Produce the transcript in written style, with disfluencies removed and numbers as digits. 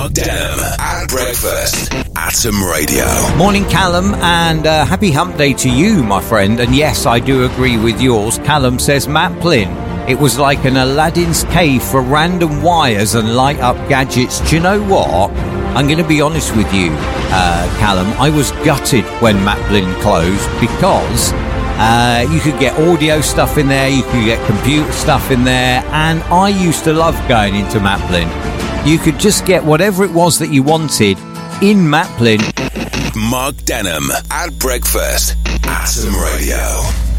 Mark Denham at breakfast. Atom Radio. Morning, Callum, and happy hump day to you, my friend. And yes, I do agree with yours. Callum says, Maplin, it was like an Aladdin's cave for random wires and light up gadgets. Do you know what? I'm going to be honest with you, Callum. I was gutted when Maplin closed because you could get audio stuff in there, you could get computer stuff in there, and I used to love going into Maplin. You could just get whatever it was that you wanted in Maplin. Mark Denham at breakfast. Atom Radio.